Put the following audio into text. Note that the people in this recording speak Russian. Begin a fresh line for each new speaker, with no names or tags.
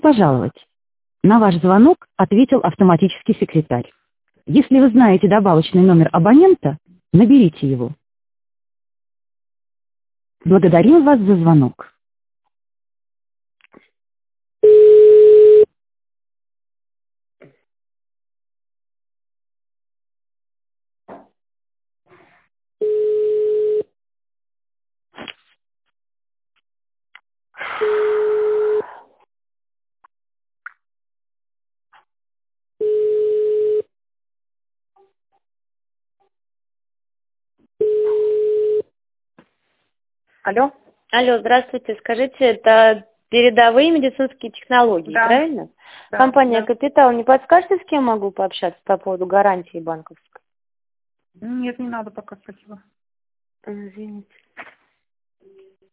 пожаловать. На ваш звонок ответил автоматический секретарь. Если вы знаете добавочный номер абонента, наберите его. Благодарим вас за звонок.
Алло?
Алло, здравствуйте. Скажите, это передовые медицинские технологии,
Да.
правильно?
Да,
Компания
да.
«Капитал». Не подскажете, с кем могу пообщаться по поводу гарантии банковской?
Нет, не надо пока, спасибо.
Извините.